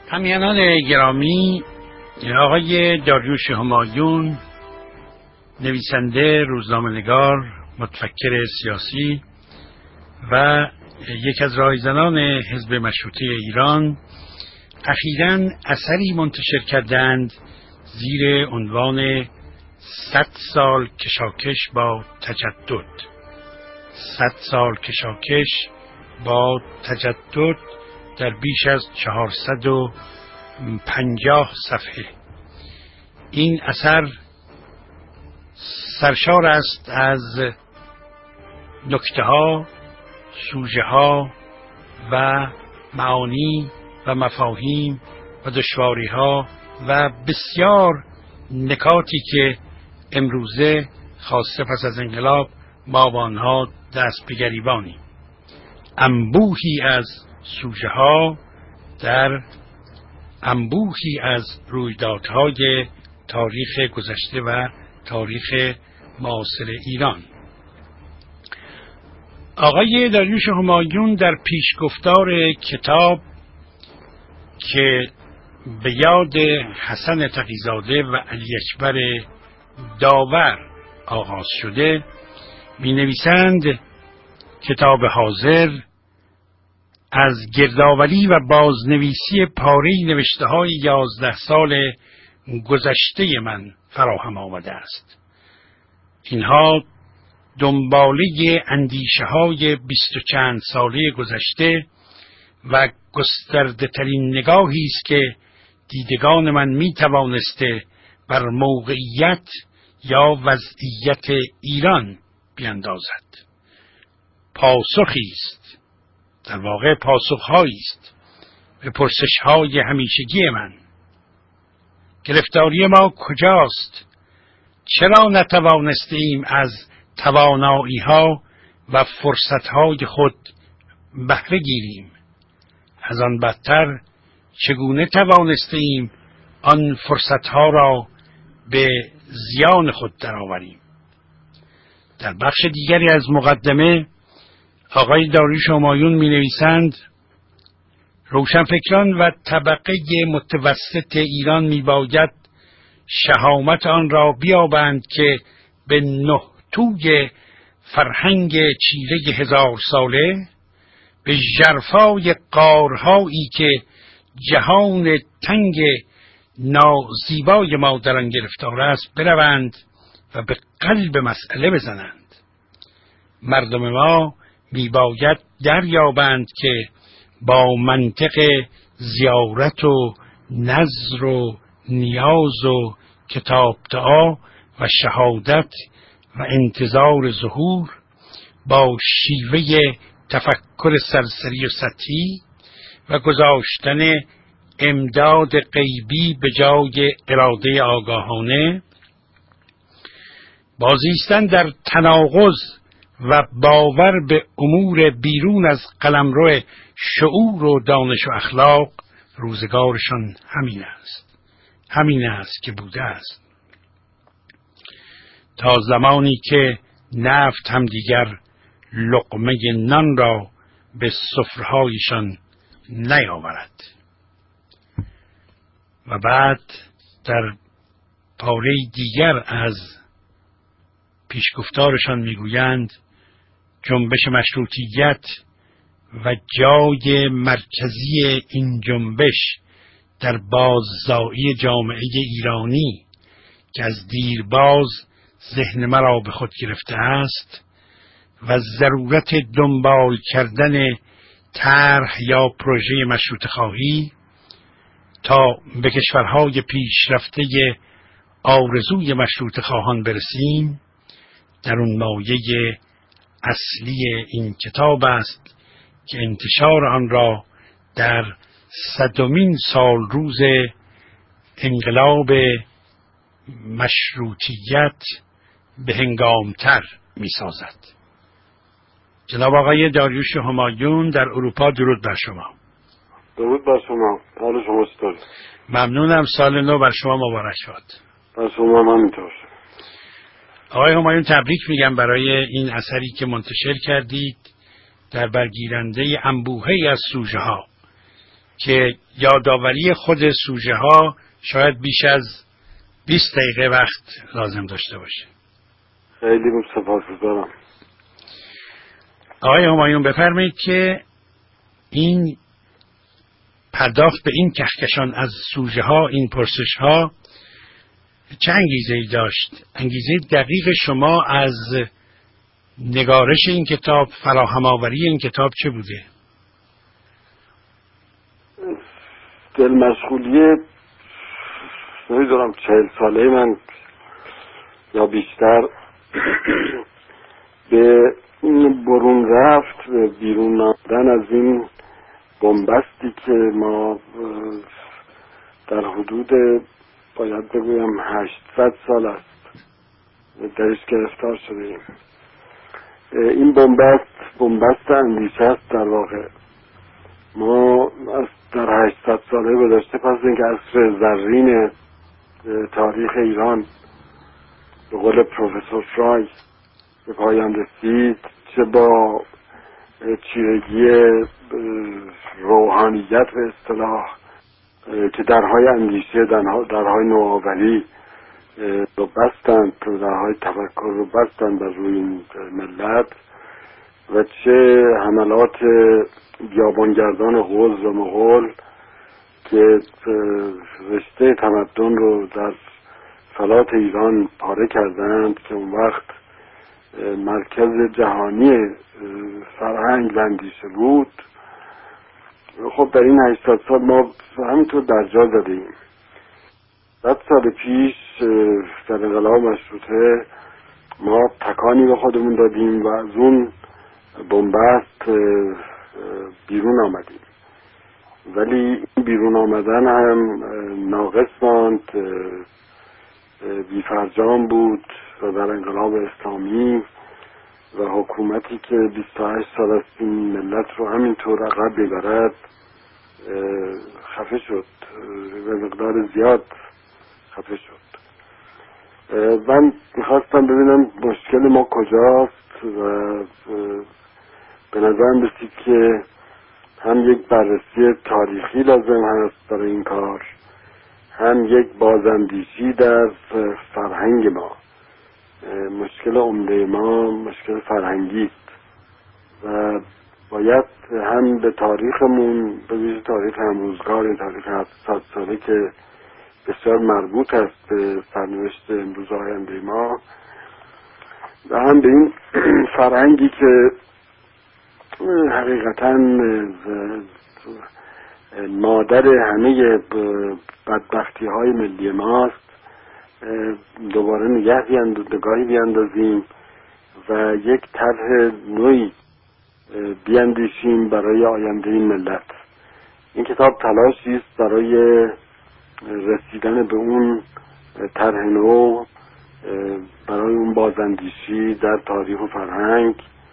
همیهنان گرامی، آقای داریوش همایون، نویسنده، روزنامه‌نگار، متفکر سیاسی و یک از راهزنان حزب مشروطه ایران، اخیراً اثری منتشر کردند زیر عنوان 100 سال کشاکش با تجدد. 100 سال کشاکش با تجدد در بیش از 450 صفحه. این اثر سرشار است از نکته‌ها، سوژه‌ها و معانی و مفاهیم و دشواری‌ها و بسیار نکاتی که امروزه خاصه پس از انقلاب ما با آنها دست به گریبانیم. انبوهی از سوژه‌ها در انبوهی از رویدادهای تاریخ گذشته و تاریخ معاصر ایران. آقای داریوش همایون در پیشگفتار کتاب که به یاد حسن تقی‌زاده و علی اکبر داور آغاز شده می‌نویسند کتاب حاضر از گردآوری و بازنویسی پاره‌ای نوشته‌های 11 سال گذشته من فراهم آمده است. اینها دنباله اندیشه‌های 20 و چند ساله گذشته و گسترده ترین نگاهی است که دیدگان من می توانسته بر موقعیت یا وضعیت ایران بیندازد. پاسخی است، در واقع پاسخهایی است به پرسش‌های همیشگی من. گرفتاری ما کجاست؟ چرا نتوانستیم از توانایی‌ها و فرصت‌های خود بهره گیریم؟ از آن بدتر چگونه توانستیم آن فرصت‌ها را به زیان خود درآوریم؟ در بخش دیگری از مقدمه آقای داریوش همایون می‌نویسند روشنفکران و طبقه متوسط ایران می‌باید شهامت آن را بیابند که به نهتوی فرهنگ چیره 1000 ساله، به ژرفای غارهایی که جهان تنگ نازیبای ما در آن گرفتار است بروند و به قلب مسئله بزنند. مردم ما میباید دریابند که با منطق زیارت و نذر و نیاز و کتاب دعا و شهادت و انتظار ظهور، با شیوه تفکر سرسری و سطحی و گذاشتن امداد غیبی به جای اراده آگاهانه، بازیستن در تناقض و باور به امور بیرون از قلمرو شعور و دانش و اخلاق، روزگارشان همین است که بوده است. تا زمانی که نفت هم دیگر لقمه نان را به سفرهایشان نیاورد. و بعد در پاره دیگر از پیشگفتارشان میگویند جنبش مشروطیت و جای مرکزی این جنبش در باززایی جامعه ایرانی که از دیرباز ذهن مرا به خود گرفته است و ضرورت دنبال کردن طرح یا پروژه مشروطه خواهی تا به کشورهای پیشرفته آرزوی مشروطه خواهان برسیم، در اون مایه اصلی این کتاب است که انتشار آن را در 100مین سال روز انقلاب مشروطیت به هنگامتر می سازد. جناب آقای داریوش همایون در اروپا، درود بر شما. درود بر شما. حال شما چطوره؟ ممنونم. سال نو بر شما مبارک باد. بر شما هم همینطور. آقای همایون تبریک میگم برای این اثری که منتشر کردید در برگیرنده انبوهی از سوژه ها. که یادآوری خود سوژه ها شاید بیش از 20 دقیقه وقت لازم داشته باشه. خیلی سپاسگزارم. آقای همایون بفرمایید که این پرداخت به این کهکشان از سوژه ها، این پرسش ها چه انگیزه‌ای داشت؟ انگیزه دقیق شما از نگارش این کتاب، فراهم آوری این کتاب چه بوده؟ دل مشغولی نمیدونم 40 ساله من یا بیشتر به برون رفت، بیرون آمدن از این بنبستی که ما در حدود باید بگویم 800 سال است درش گرفتار شده ایم. این بنبست اندیشه است. در واقع ما از در 800 ساله گذشته پس اینکه عصر زرین تاریخ ایران به قول پروفسور فرای به پایان رسید، چه با چیرگی روحانیت به اصطلاح که درهای اندیشه، درهای نوآوری رو بستند، درهای تفکر رو بستند بر روی این ملت، و چه حملات بیابانگردان غوز و مغول که رشته تمدن رو در فلات ایران پاره کردند که اون وقت مرکز جهانی فرهنگ و اندیشه بود. خب در این 800 سال ما همینطور در جا زدیم. 100 سال پیش در انقلاب مشروطه ما تکانی به خودمون دادیم و از اون بنبست بیرون آمدیم، ولی این بیرون آمدن هم ناقص ماند، بی‌فرجام بود و در انقلاب اسلامی و حکومتی که 28 سال است این ملت رو همینطور عقب میبرد خفه شد، به مقدار زیاد خفه شد. من میخواستم ببینم مشکل ما کجاست و به نظرم رسید که هم یک بررسی تاریخی لازم هست برای این کار، هم یک بازاندیشی در فرهنگ ما. مشکل عمده ما مشکل فرهنگی است و باید هم به تاریخمون، به ویژه تاریخ امروزگار، تاریخ 700 ساله که بسیار مربوط است به سرنوشت امروز آینده ما، و هم به این فرهنگی که حقیقتاً مادر همه بدبختی های ملی ماست دوباره نگاهی بیاندازیم و یک طرح نوعی بیاندیشیم برای آینده این ملت. این کتاب تلاشی است برای رسیدن به اون طرح نو، برای اون بازاندیشی در تاریخ و فرهنگ،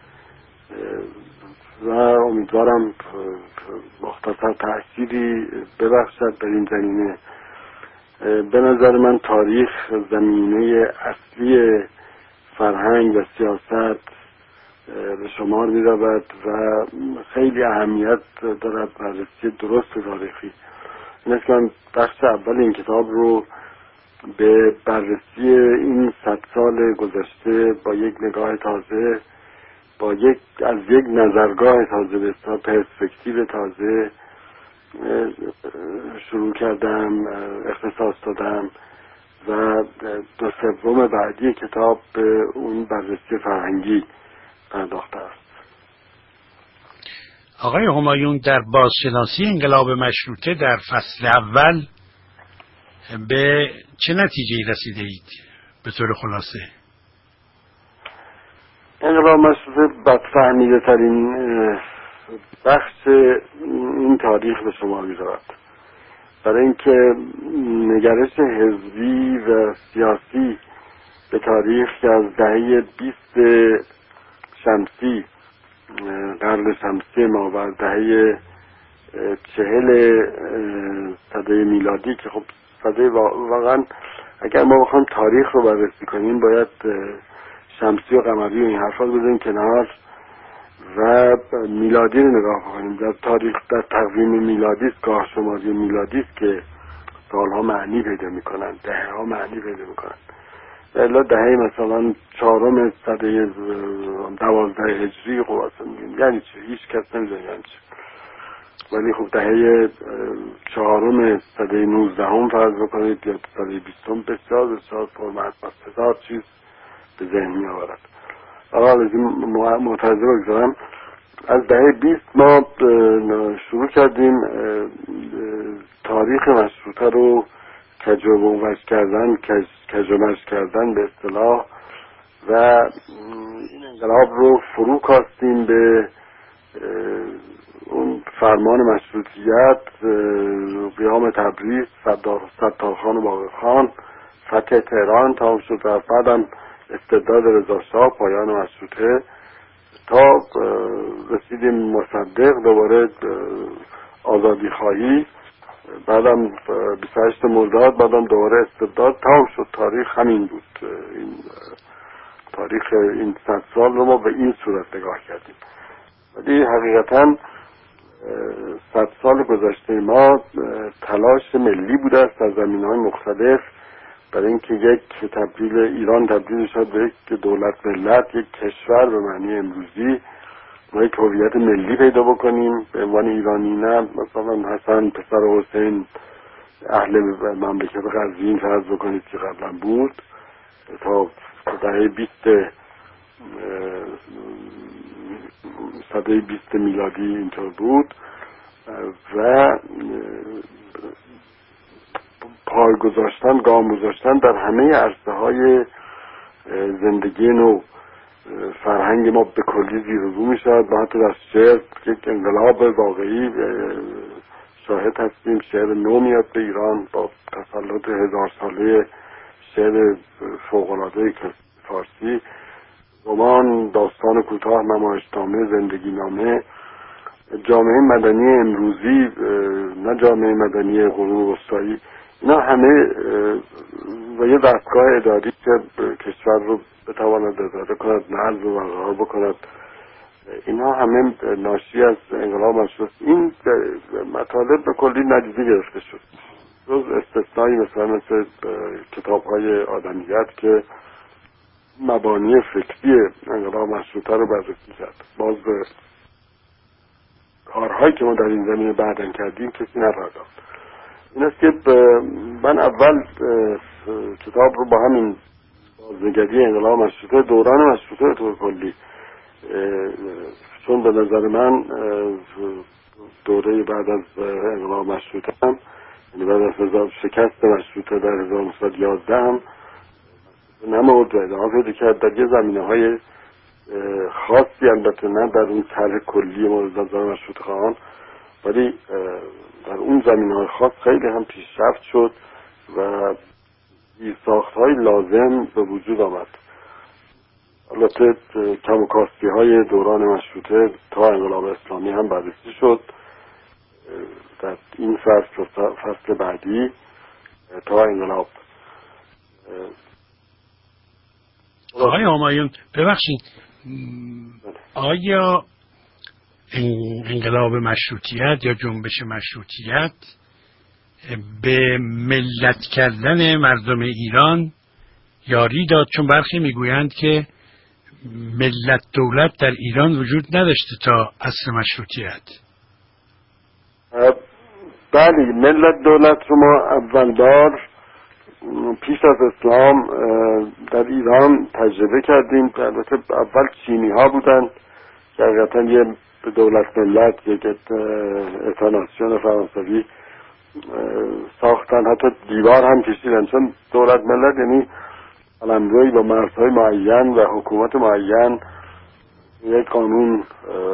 و امیدوارم مختصر تأثیری ببخشد در این زمینه. به نظر من تاریخ زمینه اصلی فرهنگ و سیاست به شمار می رود و خیلی اهمیت دارد بررسی درست تاریخی. این است که من بخش اول این کتاب رو به بررسی این 100 سال گذشته با یک نگاه تازه، با از یک نظرگاه تازه، به اصطلاح پرسپکتیو تازه شروع کردم، اختصاص دادم و 2/3 بعدی کتاب به اون بررسی فرهنگی پرداخته است. آقای همایون، در بازشناسی انقلاب مشروطه در فصل اول به چه نتیجه‌ای رسیده اید به طور خلاصه؟ انقلاب مشروطه بدفهمیده ترین بخش این تاریخ به شما می رود، برای اینکه نگرش حزبی و سیاسی به تاریخ که از دهه 20 شمسی، قرن شمسی ما و دهه 40 سده میلادی، که خب سده واقعا اگر ما بخوایم تاریخ رو بررسی کنیم باید شمسی و قمری و این حرفا رو بذاریم کنار و میلادی رو نگاه کنیم، در تاریخ، در تقویم میلادی است، گاه شماری میلادی است که سالها معنی پیدا میکنن، دهه ها معنی پیدا میکنن. الا دهه مثلا 4 سده 12 هجری خب اصلا یعنی چی؟ هیچ کس نمیدونه یعنی چی. ولی خب دهه 4 سده 19 فرض بکنید یا سده 20 بسیار فرمت هزار چیز به ذهن می آورد. اول از این معترضه بگذارم، از دهه 20 ما شروع کردیم تاریخ مشروطه رو کج و مج کردن به اصطلاح و این انقلاب رو فرو کاستیم به اون فرمان مشروطیت، قیام تبریز، ستارخان و باقرخان، فتح تهران تمام شد و بعدم استبداد رضاشاه، پایان مشروطه تا رسیدیم مصدق، دوباره آزادی خواهی، بعدم 28 مرداد، بعدم دوباره استبداد، تمام شد. تاریخ همین بود. این تاریخ این 100 سال رو ما به این صورت نگاه کردیم. ولی حقیقتاً 100 سال گذشته ما تلاش ملی بوده است در زمینه‌های مختلف برای اینکه یک تبدیل ایران تبدیل شد به یک دولت ملت، یک کشور به معنی امروزی، ما یک هویت ملی پیدا بکنیم به عنوان ایرانی. نه مثلا حسن پسر حسین اهل مملکت قزوین فرض بکنید که قبلا بود، تا دهه 20 سده 20 میلادی اینطور بود و پای گذاشتن، گام گذاشتن در همه عرصه‌های زندگی نو فرهنگ ما به کلی زیر و رو می‌شود. ما حتی در شعر یک انقلاب واقعی شاهد هستیم. شعر نو میاد به ایران با تسلط 1000 ساله شعر فوق‌العاده فارسی، رمان، داستان کوتاه، نمایشنامه، زندگی نامه. جامعه مدنی امروزی، نه جامعه مدنی قرون وسطایی، اینا همه و یه دستگاه اداری که کشور رو بتواند اداره کند، نظم رو برقرار بکند، اینا همه ناشی از انقلاب مشروط. این مطالب به کلی ندیده گرفته شد، جز استثنایی مثل کتاب‌های آدمیت که مبانی فکری انقلاب مشروطه رو بررسی کرد. باز کارهایی که ما در این زمینه بعداً کردیم کسی نپرداخت. این است که من اول کتاب رو با همین بازنگری انقلاب مشروطه، دوران مشروطه به طور کلی، چون به نظر من دوره بعد از انقلاب مشروطه هم، یعنی بعد از شکست مشروطه در 1911 هم نمود و ادامه پیدا کرد در یه زمینه‌های خاصی، البته نه در اون طرح کلی مورد نظر مشروطه خواهان، ولی در اون زمینه‌های خاص خیلی هم پیشرفت شد و ساخت‌های لازم به وجود آمد. البته کم و کاستی‌های دوران مشروطه تا انقلاب اسلامی هم بررسی شد در این فصل بعدی تا انقلاب. آقای همایون ببخشید، آیا انقلاب مشروطیت یا جنبش مشروطیت به ملت کردن مردم ایران یاری داد؟ چون برخی میگویند که ملت دولت در ایران وجود نداشته تا عصر مشروطیت. بله، ملت دولت رو ما اول بار پیش از اسلام در ایران تجربه کردیم. البته اول چینی ها بودن که حقیقتا یه دولت ملت، یک اتاناسیون فرانسوی ساختن، حتی دیوار هم کشیدن. چون دولت ملت یعنی قلمروی با مرزهای معین و حکومت معین، یک قانون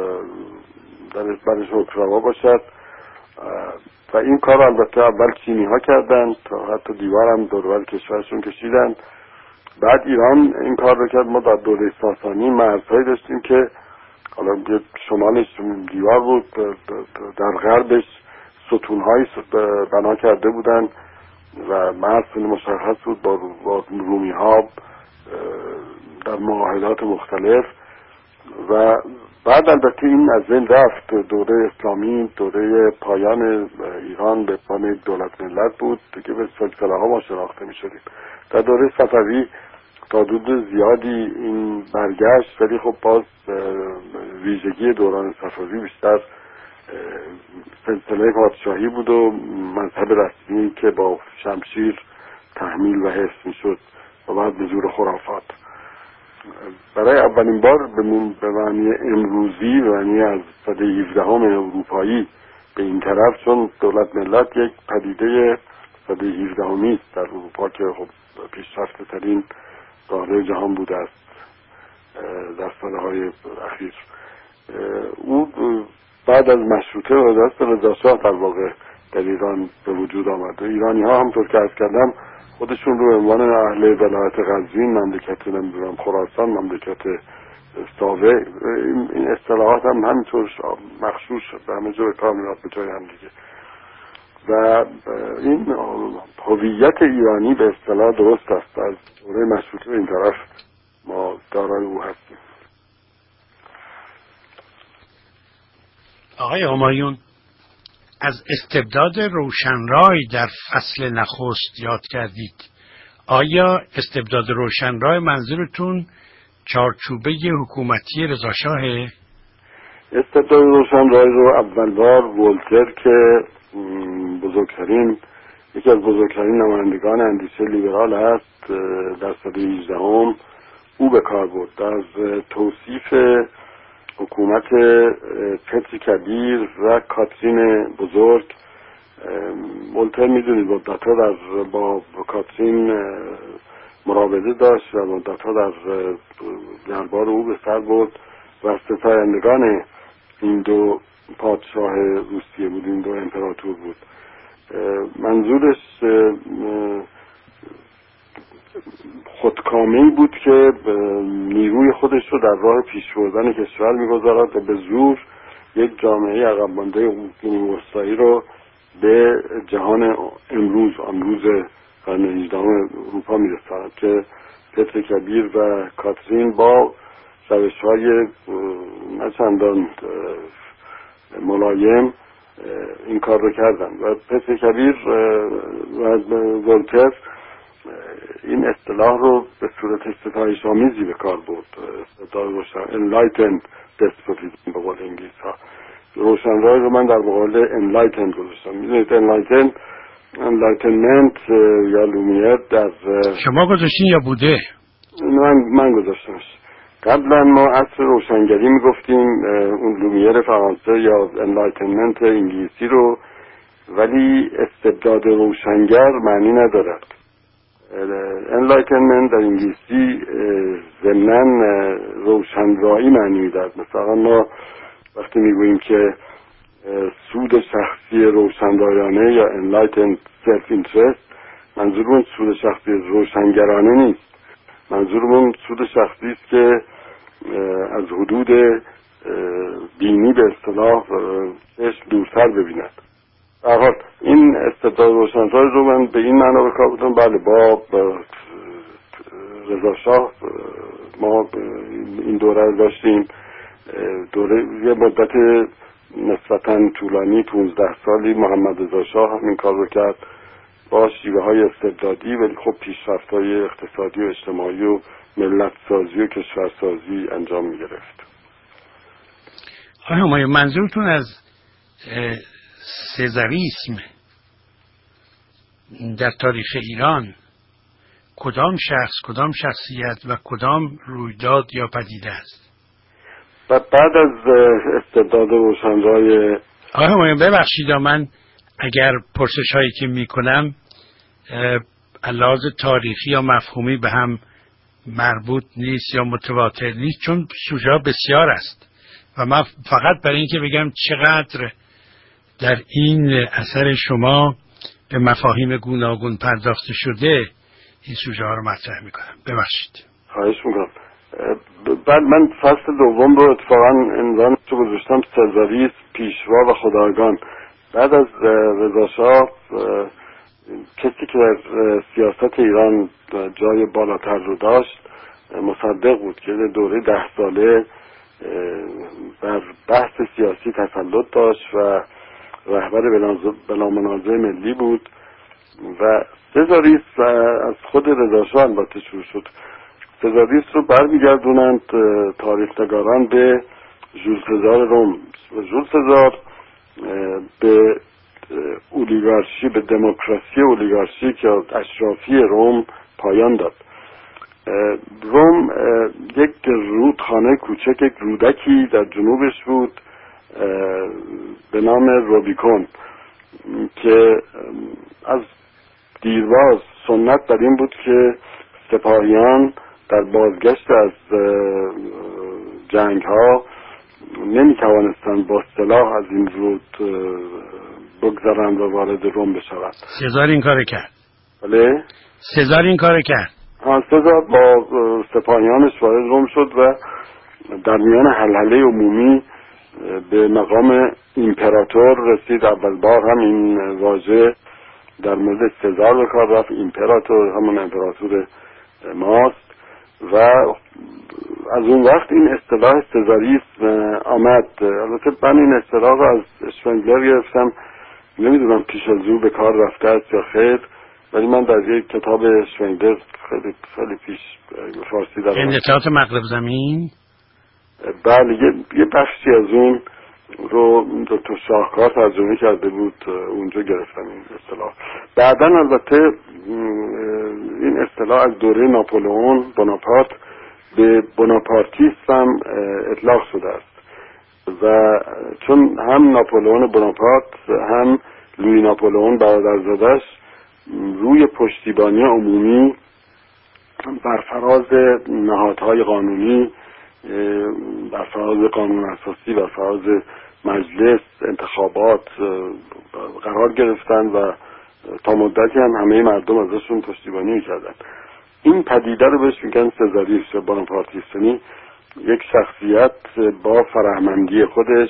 برش حکمروا باشد و این کار البته اول چینی ها کردن تا حتی دیوار هم دور کشورشون کشیدن. بعد ایران این کار رو کرد. ما در دوره ساسانی مرزهایی داشتیم که حالا شمالش دیوار بود، در غربش ستونهایی بنا کرده بودن و مرز مشخص بود با رومی ها در معاهدات مختلف. و بعد البته این از بین رفت. دوره اسلامی دوره پایان ایران به پایان دولت ملت بود که به سلسله ها ما شناخته می شدیم. در دوره صفوی تا حدود زیادی این برگشت، ولی خب باز ویژگی دوران صفوی بیشتر سلسله پادشاهی بود و مذهب رسمی که با شمشیر تحمیل و حفظ می شد و بعد به زور خرافات. برای اولین بار به معنی امروزی، معنی از سده 17 اروپایی به این طرف، چون دولت ملت یک پدیده سده 17 است در اروپا که خب پیشرفته ترین داره جهان بوده است در سالهای اخیر. او بعد از مشروطه و دست رضا شاه در واقع در ایران به وجود آمد. ایرانی ها همطور که عرض کردم خودشون رو به عنوان اهل ولایت قزوین، مملکت نمیدونم خراسان، مملکت ساوه، این اصطلاحات هم همینطور مخشوش به همه جور کار میاد به جای هم دیگه. و این هویت ایرانی به اصطلاح درست است. از دوره مشروطه این طرف ما دارای او هستیم. آقای همایون، از استبداد روشنرای در فصل نخست یاد کردید. آیا استبداد روشنرای منظورتون چارچوبه حکومتی رضا شاهه؟ استبداد روشنرای رو اول بار ولتر که یکی از بزرگترین نمایندگان اندیشه لیبرال است در سده 18 او به کار برد. از توصیف حکومت پتر کبیر و کاترین بزرگ، ولتر میدونید مدت‌ها با کاترین مراوده داشت و مدت‌ها در دربار او به سر برد و ستایندگان این دو پادشاه روسیه بود، این دو امپراتور بود. منظورش خودکامه‌ای بود که نیروی خودش رو در راه پیش بردن کشور می‌گذارد و به زور یک جامعه عقب مانده قرون وسطایی رو به جهان امروز قرن 18 اروپا می‌رساند که پتر کبیر و کاترین با روش‌های نه چندان ملایم این کار رو کردن و پتر کبیر و ولتر این اصطلاح رو به صورت ستایش آمیزی به کار برد. enlightened despotism به قول انگلیس ها. روشنرای رو من در مقابل enlightened گذاشتم. میدونید enlightenment یا لومیر در شما گذاشتین یا بوده؟ من گذاشتمش. قبلا ما عصر روشنگری میگفتیم، اون لومیر فرانسه یا enlightenment انگلیسی رو، ولی استبداد روشنگر معنی ندارد. enlightenment در انگلیسی ضمناً روشنرایی معنی میدهد. مثلا ما وقتی میگوییم که سود شخصی روشنرایانه یا enlightened self interest، منظورمون سود شخصی روشنگرانه نیست. منظورمون سود شخصی است که از حدود بینی به اصطلاح چشم دورتر ببیند. در حال این استبداد روشنرای رو من به این معنا به کار بودم. بله، با رضا شاه ما این دوره رو داشتیم. دوره یه مدت نسبتاً طولانی 15 سالی محمد رضا شاه هم این کار رو کرد با شیوه های استبدادی، ولی خب پیشرفت های اقتصادی و اجتماعی و ملت سازی و کشورسازی انجام می گرفت. آیا منظورتون از سزاریسم در تاریخ ایران کدام شخص، کدام شخصیت و کدام رویداد یا پدیده است؟ و بعد از استبداد روشنرای آقای ببخشید، من اگر پرسش هایی که می کنم علاوه تاریخی یا مفهومی به هم مربوط نیست یا متواتر نیست، چون سوژه بسیار است و من فقط برای اینکه بگم چقدر در این اثر شما به مفاهیم گوناگون پرداخته شده این سوژه ها رو مطرح میکنم. ببخشید. خواهش میکنم. بعد من فصل دوم رو اتفاقا عنوان رو گذاشتم سزاریسم، پیشوا و خدایگان. بعد از رضا شاه کسی که در سیاست ایران جای بالاتر رو داشت مصدق بود که دوره 10 ساله بر بحث سیاسی تسلط داشت و رهبر بلا منازع ملی بود و سزاریست و از خود رضا شاه البته شروع شد. سزاریست رو برمیگردونند تاریخ‌نگاران به ژول سزار روم. ژول سزار به اولیگارشی، به دموکراسی اولیگارشیک یا اشرافی روم پایان داد. روم یک رودخانه کوچک، یک رودکی در جنوبش بود به نام روبیکون که از دیرباز سنت بر این بود که سپاهیان در بازگشت از جنگ ها نمی توانستند با سلاح از این رود بگذرند و وارد روم بشوند. سزار این کار کرد. بله؟ سزار این کار کرد. سزار با سپاهیانش وارد روم شد و در میان حلحله عمومی به مقام ایمپراتور رسید. اول بار هم این واژه در مورد سزار به کار رفت. ایمپراتور همون امپراتور ماست و از اون وقت این اصطلاح سزاریسم آمد. البته من این اصطلاح رو از شوینگلر گرفتم، نمیدونم پیش از او به کار رفته است یا خیر، ولی من در یک کتاب شوینگلر خیلی پیش فارسی در انتشارات مغرب زمین، بله، یه بخشی از اون رو دکتر شاهکار ترجمه کرده بود، اونجا گرفتم این اصطلاح. بعداً البته این اصطلاح از دوره ناپولئون بوناپارت به بوناپارتیسم هم اطلاق شده است و چون هم ناپولئون بوناپارت هم لویی ناپولئون برادرزادش روی پشتیبانی عمومی بر فراز نهادهای قانونی، بر فراز قانون اساسی، بر فراز مجلس، انتخابات قرار گرفتن و تا مدتی هم همه مردم ازشون پشتیبانی میکردن. این پدیده رو بهش میگن سزاریسم یا بوناپارتیسم، یعنی یک شخصیت با فرهمندی خودش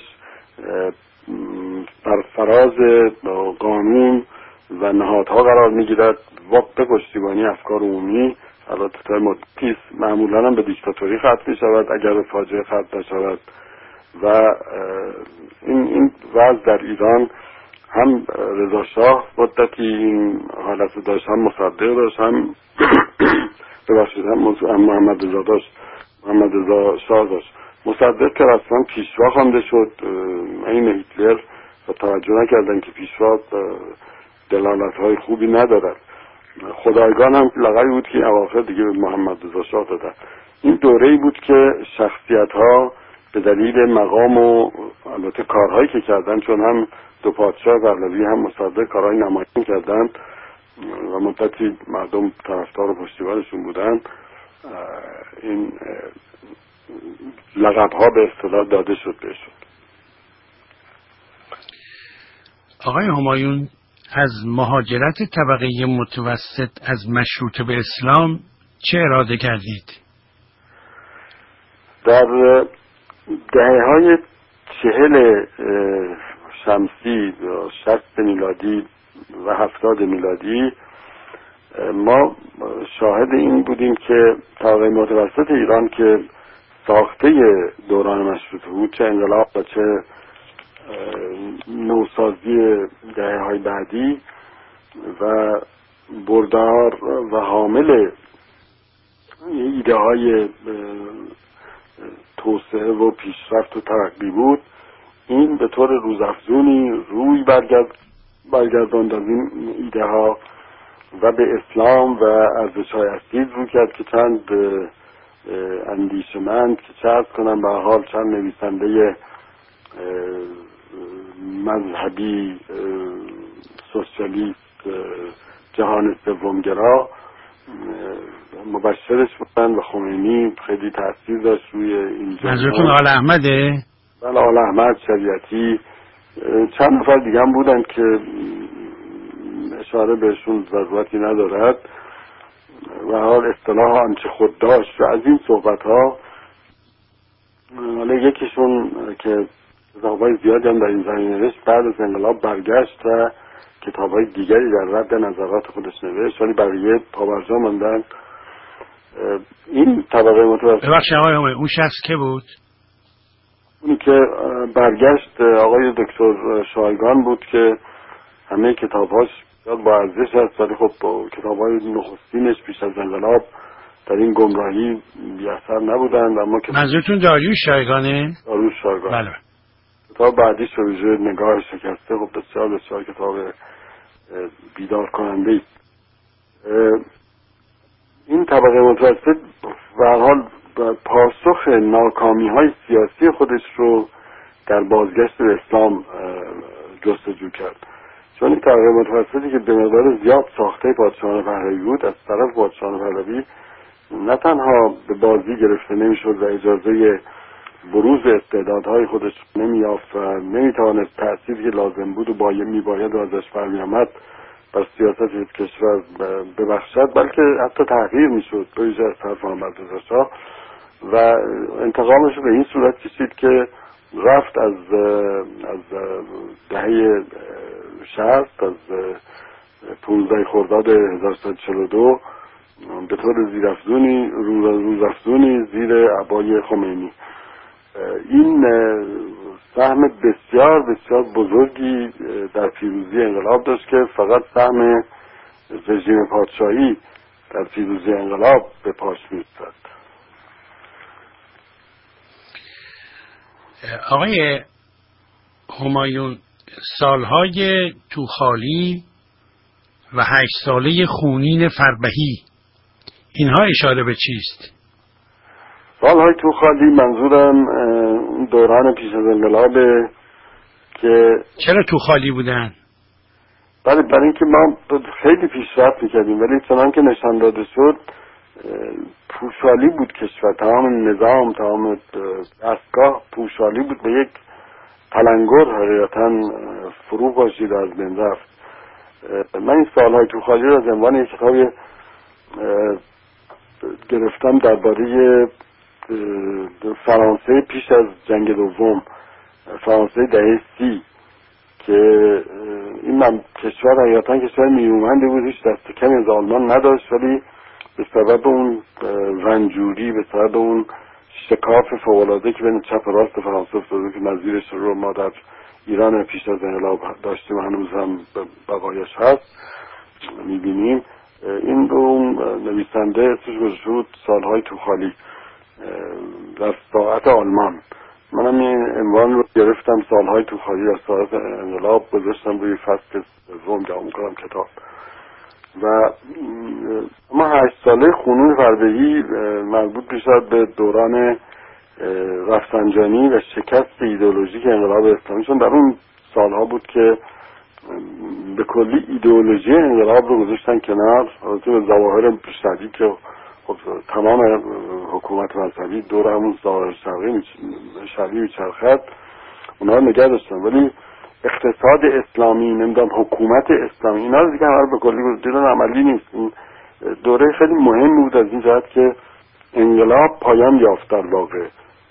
بر فراز قانون و نهادها قرار میگیرد وقت پشتیبانی افکار عمومی. البته تا مدتی معمولا هم به دیکتاتوری ختم می شود اگر به فاجعه ختم نشود و این وضع در ایران هم رضا شاه مدتی این حالت داشت، هم مصدق داشت، هم ببخشید هم محمد رضا داشت، محمد رضا شاه داشت. مصدق که رسما پیشوا خوانده شد، این هیتلر و توجه نکردن که پیشوا دلالت‌های خوبی ندارد. خدایگان هم لقبی بود که اواخر دیگه به محمد رضا شاه دادن. این دوره‌ای بود که شخصیت‌ها به دلیل مقام و البته کارهایی که کردن، چون هم دو پادشاه پهلوی هم مصدق کارهای نمایان کردن و مدتی مردم طرفدار و پشتیبانشون بودن، این لقب‌ها به اصطلاح داده شد بهشون. آقای همایون، از مهاجرت طبقه متوسط از مشروطه به اسلام چه اراده کردید؟ در دهه‌های 40 شمسی یا 60 میلادی و 70 میلادی ما شاهد این بودیم که طبقه متوسط ایران که ساخته دوران مشروطه بود، چه انقلاب و چه نوسازی دهه‌های بعدی، و بردار و حامل ایده های توسعه و پیشرفت و ترقی بود، این به طور روزافزونی روی برگرداند از این ایده ها و به اسلام و ارزش‌های اصیل رو کرد که چند اندیشمند که چه عرض کنم به حال چند نویسنده مذهبی سوسیالیست جهان سومگرا مبشرش بودن و خمینی خیلی تاثیر داشت روی این جامعه. منظورتون آل احمده؟ بله، آل احمد، شریعتی، چند نفر دیگه هم بودن که اشاره بهشون ضرورتی ندارد و حال اصطلاح آنچه خود داشت و از این صحبت ها. حالا یکیشون که کتاب‌های زیادی هم در این زمینه نوشت، بعد از انقلاب برگشت و کتاب‌های دیگری در رد نظرات خودش نوشت، ولی بقیه پابرجا ماندن. این طبقه متوسط. ببخشید آقای همایون، اون شخص که بود؟ اونی که برگشت آقای دکتر شایگان بود که همه کتابهاش با ارزش هست، ولی خب با کتابهای نخستینش پیش از انقلاب در این گمراهی بی اثر نبودند. اما که منظورتون داریوش شایگانه؟ داریوش شایگان. بله. کتاب بعدیش ویژه نگاه شکسته خب بسیار بسیار کتاب بیدار کننده ای. این طبقه متوسط به هر حال پاسخ ناکامی های سیاسی خودش رو در بازگشت به اسلام جستجو کرد، چون این طبقه متوسطی که به مقدار زیاد ساخته پادشاهان پهلوی بود، از طرف پادشاهان پهلوی نه تنها به بازی گرفته نمیشد و اجازه بروز استعدادهای خودش نمیافت و نمیتوانست تأثیری که لازم بود و میباید ازش برمیآمد بر سیاست کشور ببخشد، بلکه حتی تغییر میشد به ویژه از طرف محمد رضا شاه و انتقامش به این صورت کشید که رفت از دهه 60 از 15 خرداد 1342 به طور روزافزونی زیر عبای خمینی. این سهم بسیار بسیار بزرگی در پیروزی انقلاب داشت که فقط سهم رژیم پادشاهی در پیروزی انقلاب به پاش می‌افتاد. آقای همایون، سالهای توخالی و 8 ساله خونین فربهی، اینها اشاره به چیست؟ سالهای توخالی منظورم دوران پیش از انقلابه که چرا توخالی بودن؟ بله، برای اینکه ما خیلی پیشرفت میکردیم، ولی چنان که نشان داده شد پوشالی بود کشور، تمام نظام، تمام دستگاه پوشالی بود، به یک تلنگر حقیقتا فرو پاشید از بین رفت. من این سالهای توخالی رو از عنوان یک کتاب گرفتم درباره فرانسه پیش از جنگ دوم، فرانسه دهه 30 که این کشور حقیقتا کشور نیرومندی بود، هیچ دست کمی از آلمان نداشت، ولی به سبب اون رنجوری، به سبب اون شکاف فوق‌العاده که بین چپ و راست فرانسه افتاده که نظیرش رو ما در ایران پیش از انقلاب داشتیم و هنوز هم بقایش هست میبینیم، این رو اون نویسنده اسمش گذاشته بود سالهای توخالی در ساعت آلمان. منم این عنوان رو گرفتم، سالهای توخالی در ساعت انقلاب، گذاشتم روی فصل دوم جا میکنم کتاب. و اما 8 ساله خونین فربهی مربوط میشد به دوران رفسنجانی و شکست ایدئولوژیک انقلاب اسلامی، چون در اون سالها بود که به کلی ایدئولوژی انقلاب رو گذاشتن کنار، البته به ظواهر شدی که خب تمام حکومت مذهبی دور همون ظاهر شرعی میچرخد اونا رو نگه داشتن، ولی اقتصاد اسلامی، نمیدونم حکومت اسلامی، اینا رو دیگه همه به کلی دیدن عملی نیست. این دوره خیلی مهم بود از این جهت که انقلاب پایان یافت. در واقع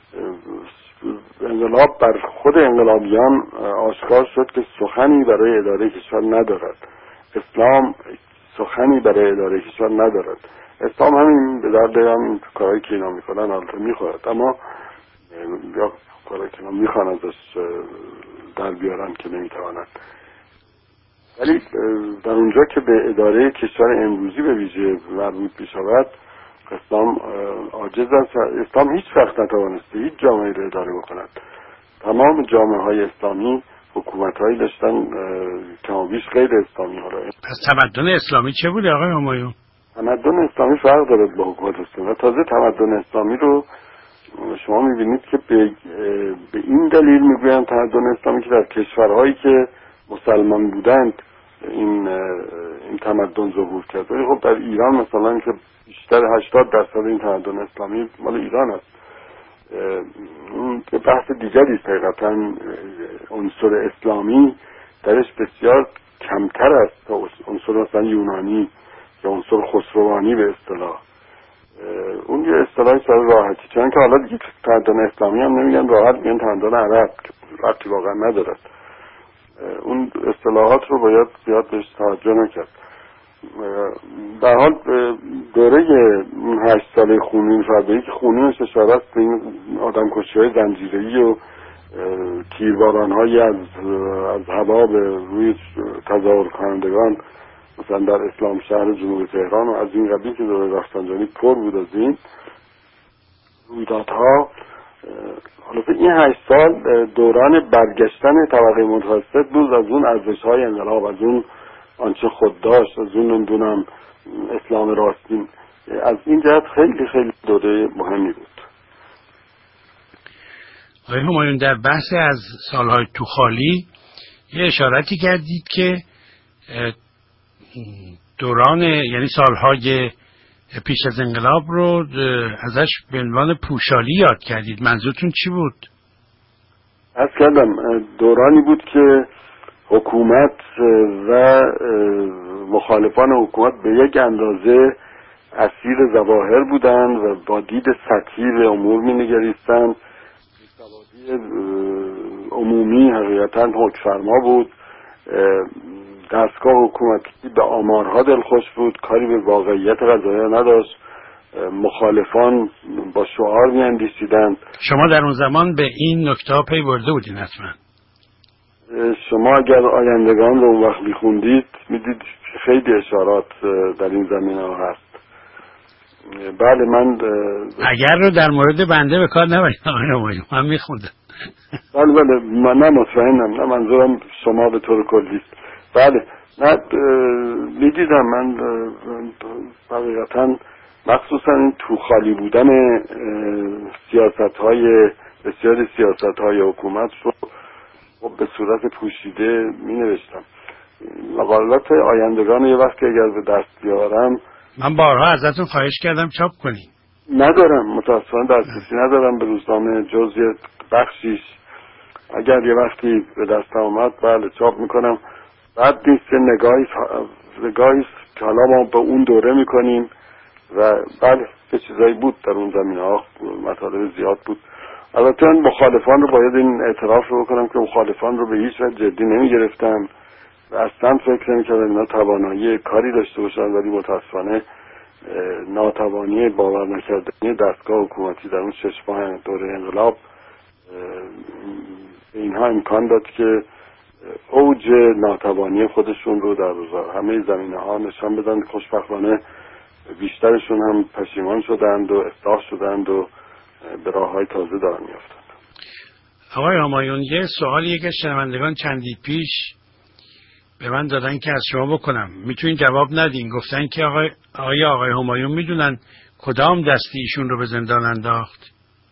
انقلاب بر خود انقلابیان آشکار شد که سخنی برای اداره کشور ندارد، اسلام سخنی برای اداره کشور ندارد. اسلام همین به درد هم کارهایی که اینا میکنن البته میخورد، اما یا کارهایی که اینا میخوان ازش در بیارن که نمیتوانند. ولی در اونجا که به اداره کشور امروزی به ویژه مربوط میشود، اسلام عاجز است. اسلام هیچ وقت نتوانسته هیچ جامعه رو اداره بکند. تمام جامعه های اسلامی حکومت هایی داشتن کمابیش غیر اسلامی ها را. پس تمدن اسلامی چه بوده آقای همایون؟ تمدن اسلامی فرق دارد با حکومت اسلامی و تازه تمدن اسلامی رو شما میبینید که به این دلیل میگویم تمدن اسلامی که در کشورهایی که مسلمان بودند این تمدن ظهور کرد. ولی خب در ایران مثلا که بیشتر 80% این تمدن اسلامی مال ایران است، اون بحث دیگری است. حقیقتا عنصر اسلامی درش بسیار کمتر است تا عنصر مثلا یونانی یا عنصر خسروانی به اصطلاح. اون یه اصطلاحی سر راحتی، چون که حالا دیگه تمدن اسلامی هم نمیگن راحت، میگن تمدن عرب که ربطی واقعا ندارد. اون اصطلاحات رو باید زیاد بهش توجه نکرد. در حال دوره 8 ساله خونین فربهی که خونینش اشاره است به این آدمکشی‌های زنجیره‌ای و تیرباران‌هایی از هوا به روی تظاهر کنندگان مثلا در اسلام شهر جنوب تهران و از این قبیل که دوره رفسنجانی پر بود از این رویدادها. حالا این 8 سال دوران برگشتن طبقه متوسط بود از اون ارزش‌های انقلاب، از اون آنچه خود داشت، از اون نمیدونم اسلام راستین. از این جهت خیلی خیلی دوره مهمی بود. آقای همایون، در بحث از سالهای توخالی یه اشارتی کردید که دوران یعنی سالهای پیش از انقلاب رو ازش به عنوان پوشالی یاد کردید. منظورتون چی بود؟ عرض کردم دورانی بود که حکومت و مخالفان حکومت به یک اندازه اسیر ظواهر بودند و با دید سطحی به امور می‌نگریستند. بی‌سوادی عمومی حقیقتاً حکمفرما بود. دستگاه حکومتی به آمارها دلخوش بود، کاری به واقعیت قضایا نداشت. مخالفان با شعار می‌اندیشیدند. شما در اون زمان به این نکته پی برده بودین حتما. شما اگر آیندگان رو اون وقت می‌خوندید می‌دید خیلی اشارات در این زمینه هست. بله، من اگر رو در مورد بنده به کار نبرید، من می‌خوندم. بله من مطمئنم، نه منظورم شما به طور کلی. بله، نه می‌دیدم من حقیقتاً مخصوصا این توخالی بودن سیاست‌های بسیاری سیاست‌های حکومت رو به صورت پوشیده می‌نوشتم. مقالات آیندگان یه وقتی اگر به دست بیارم، من بارها ازتون خواهش کردم چاپ کنین. ندارم، متاسفانه دسترسی ندارم به روزنامه جز یه بخشیش. اگر یه وقتی به دست آمد بله چاپ میکنم. بعد نیست نگاهی که حالا ما به اون دوره میکنیم و بله یه چیزایی بود در اون زمینه ها، مطالب زیاد بود. البته مخالفان رو باید این اعتراف رو بکنم که مخالفان رو به هیچ وجه جدی نمیگرفتن و اصلا فکر نمی‌کردن اینا توانایی کاری داشته باشن، ولی متاسفانه ناتوانی باور نکردنی دستگاه حکومتی در اون 6 ماه دوره انقلاب اینها امکان داد که اوج ناتوانی خودشون رو در همه زمینه‌ها نشان بدن. خوشبختانه بیشترشون هم پشیمان شدند و اصلاح شدند و به راه‌های تازه دارن میافتند. آقای همایون، یه سوالی که شنوندگان چندی پیش به من دادن که از شما بکنم، میتونین جواب ندین. گفتن که آقای همایون میدونن کدام دستی ایشون رو به زندان انداخت؟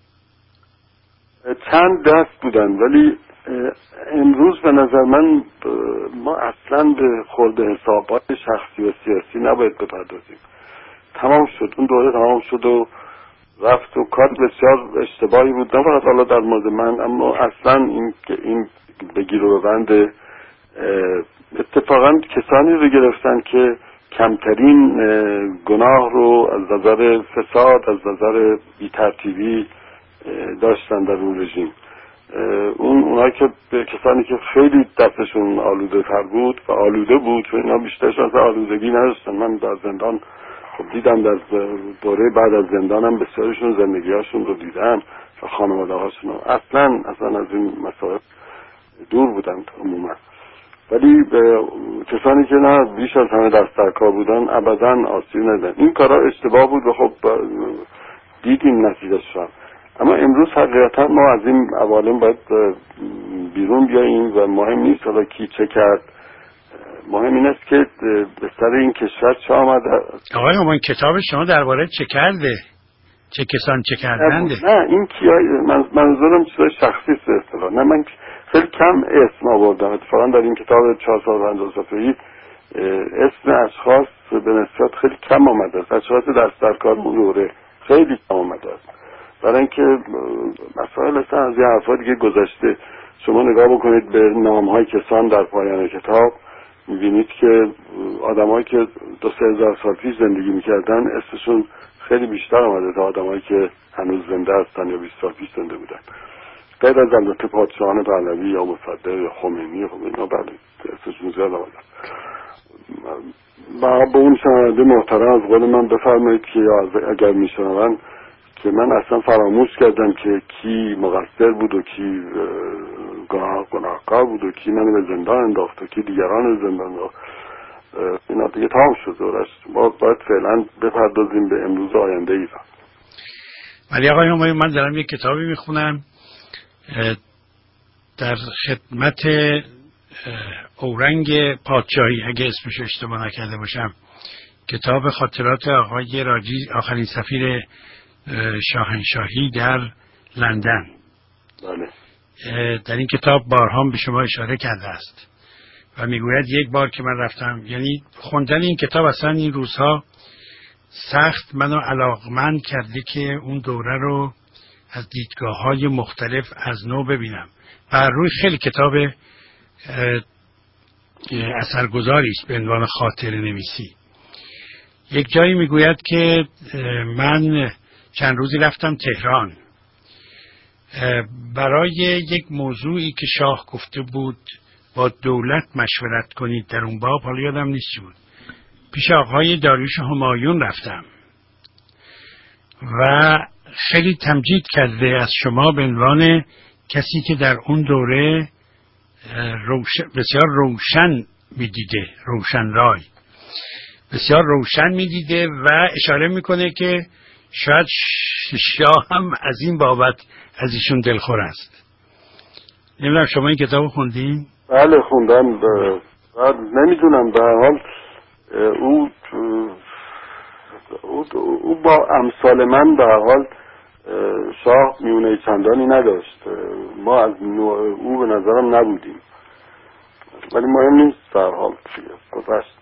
چند دست بودن، ولی امروز به نظر من ما اصلا به خورد حسابات شخصی و سیاسی نباید بپردازیم. تمام شد، اون دوره تمام شد و رفت و کار بسیار اشتباهی بود، نه فقط حالا در مورد من، اما اصلا این بگیر و ببند اتفاقا کسانی رو گرفتن که کمترین گناه رو از نظر فساد، از نظر بی‌ترتیبی داشتن در اون رژیم. اونایی که کسانی که خیلی دستشون آلوده تر بود و آلوده بود و اینا بیشترشون از آلودگی نداشتن. من در زندان خب دیدم، در دوره بعد از زندانم بسیارشون زندگیاشون رو دیدم و خانواده هاشون اصلا از این مسائل دور بودند عموما. ولی کسانی که نه بیش از همه دست در کار بودن ابدا آسیب ندیدن. این کارا اشتباه بود و خب دیدیم نتیجه‌اش. اما امروز حقیقتا ما از این عوالم باید بیرون بیاییم و مهم نیست حالا کی چه کرد، مهم این است که به سر این کشور چه آمده. آقای همایون، کتاب شما درباره چه کرده؟ چه کسان چه کردنده؟ نه این کیای منظورم چیزای شخصی است به اصطلاح. نه من خیلی کم اسم آوردم. اتفاقا در این کتاب 450 صفحه‌ای اسم اشخاص به نسبت خیلی کم آمده است. اشخاص دست در کار دوره خیلی کم آمده است. برای اینکه مسائل اصلا از یه حرفا دیگه گذشته. شما نگاه بکنید به نام‌های کسان در پایان کتاب، می‌بینید که آدمایی که 2-3 سال پیش زندگی می‌کردن اسمشون خیلی بیشتر آمده تا آدمایی که هنوز زنده هستن یا 20 سال پیش زنده بودن. غیر از البته پادشاهان پهلوی یا مصدق یا خمینی، خب اینا بله اسمشون زیاد آمده. با اون شنونده محترم از قول من بفرمایید که اگر میشنون که من اصلا فراموش کردم که کی مقصر بود و کی گناهکار بود و کی منو به زندان انداخت و کی دیگران به زندان انداخت، اینا دیگه تمام شد دورش. ما باید فعلا بپردازیم به امروز آینده ایران. ولی آقای همایون، من دارم یک کتابی میخونم در خدمت اورنگ پادشاهی، اگه اسمش اشتباه نکرده باشم، کتاب خاطرات آقای راجی، آخرین سفیر شاهنشاهی در لندن. بله. در این کتاب بارها به شما اشاره کرده است و میگوید یک بار که من رفتم، یعنی خوندن این کتاب اصلا این روزها سخت منو علاقمند کرده که اون دوره رو از دیدگاه‌های مختلف از نو ببینم. بر روی خیلی کتاب اثرگذاری است به عنوان خاطره نویسی. یک جایی میگوید که من چند روزی رفتم تهران برای یک موضوعی که شاه گفته بود با دولت مشورت کنید در اون باب، حالا یادم نیست چی بود، پیش آقای داریوش همایون رفتم و خیلی تمجید کرده از شما به عنوان کسی که در اون دوره بسیار روشن میدیده، روشن رای بسیار روشن میدیده و اشاره میکنه که شاید شاه هم از این بابت از ایشون دلخور است. نمیدونم شما این کتاب خوندین؟ بله خوندم. نمیدونم به هر حال او با امثال من به هر حال شاه میونه چندانی نداشت. ما از او به نظرم نبودیم، ولی مهم نیست به هر حال گذشت.